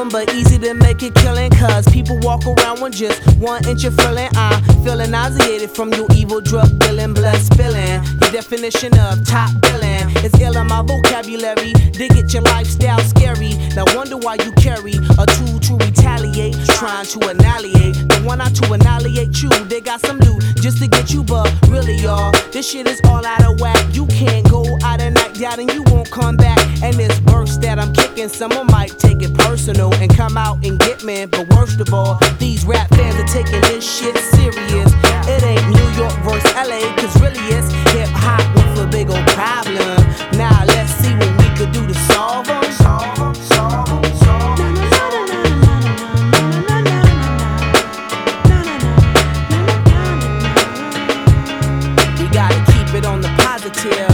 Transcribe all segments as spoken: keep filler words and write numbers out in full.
problem, but easy to make it killing. Cause people walk around with just one inch of feeling. I'm feeling nauseated from your evil drug dealing, blood spilling. Your definition of top billing is ill in my vocabulary. Dig it, your lifestyle scary. Now wonder why you carry a tool to retaliate, trying to annihilate the one out to annihilate you. They got some loot just to get you, but really, y'all, this shit is all out of whack. You can't go out at night doubting you won't come back. And this verse that I'm kicking, someone might take it personal and come out and get me. But worst of all, these rap fans are taking this shit serious. It ain't New York versus L A, cause really it's hip hop with a big old problem. Now let's see what we could do to solve them. Solve them, solve them, solve them. We gotta keep it on the positive.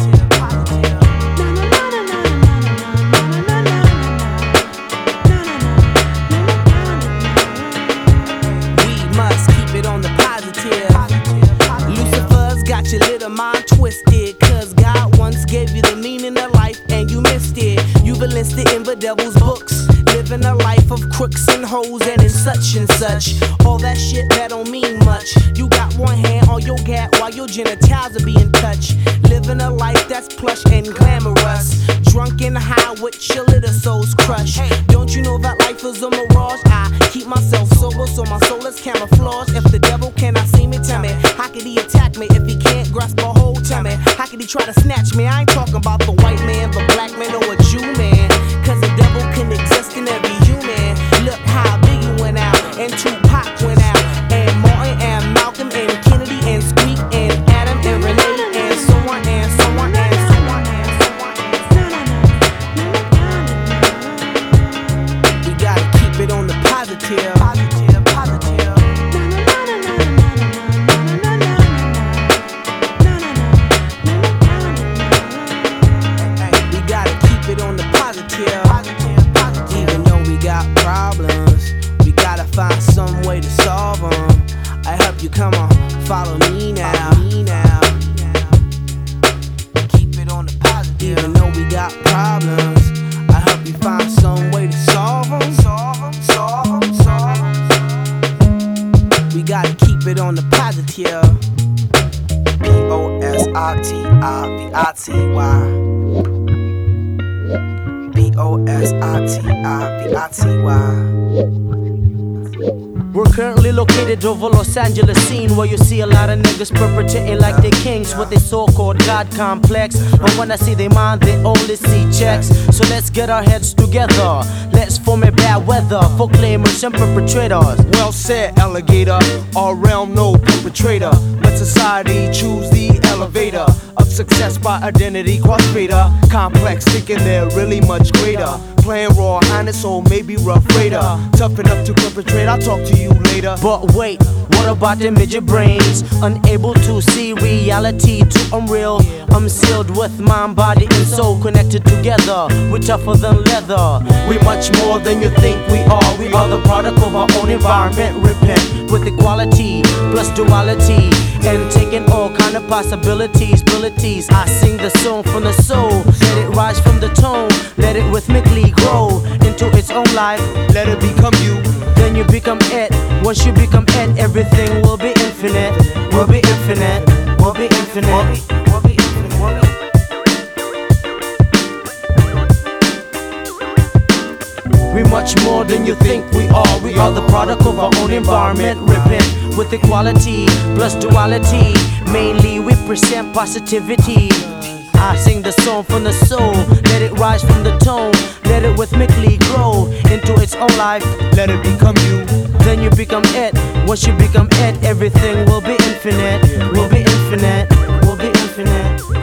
Your little mind twisted, cause God once gave you the meaning of life and you missed it. You've enlisted in the devil's books, living a life of crooks and hoes and in such and such. All that shit that don't mean much. You got one hand on your gap while your genitals are being touched. Living a life that's plush and glamorous. Drunk and high with your little souls crushed. Don't you know that life is a mirage? I keep myself sober so my soul is camouflaged. If the devil cannot see me, tell me, how could he attack me if he can't grasp a hold? Tell me, how could he try to snatch me? I ain't talking about the white man, the black man, or a Jew man. Cause the devil can exist in every human. Look how Biggie went out, and Tupac went out, and Martin, and Malcolm, and Kennedy, and Squeak, and Adam, and Renee, and so on, and so on, and so on, and so on, and so on. We gotta keep it on the positive. Positive, positive. We gotta keep it on the positive. Even though we got problems, we gotta find some way to solve them. I hope you come on, follow me now. Me now. Keep it on the positive. Even though we got problems, I hope you find some way to solve them. Solve them, solve them, solve them. We gotta keep it on the positive. P O S I T I V I T Y. P O S I T I V I T Y. We're currently located over Los Angeles scene, where you see a lot of niggas perpetrating like they kings with their so-called God complex. But when I see they mind, they only see checks. So let's get our heads together. Let's form a bad weather for claimers and perpetrators. Well said, alligator. Our realm, no perpetrator. Let society choose the elevator of success by identity crossfader. Complex thinking they're really much greater. Playing raw, honest, or maybe rough raider. Tough enough to perpetrate, I'll talk to you later. But wait, what about the midget brains? Unable to see reality too unreal. I'm sealed with mind, body, and soul connected together. We're tougher than leather. We much more than you think we are. We are the product of our own environment. Repent with equality plus duality, and taking all kind of possibilities, abilities. I sing the song from the soul. Let it rise from the tone. Let it rhythmically grow into its own life. Let it become you. Then you become it. Once you become it, everything will be infinite. Will be infinite. Will be infinite. Will be infinite. Will be. We're much more than you think we are. We are the product of our own environment. Repent with equality plus duality. Mainly we present positivity. I sing the song from the soul. Let it rise from the tone. Let it rhythmically grow into its own life. Let it become you. Then you become it. Once you become it, everything will be infinite. Will be infinite. Will be infinite.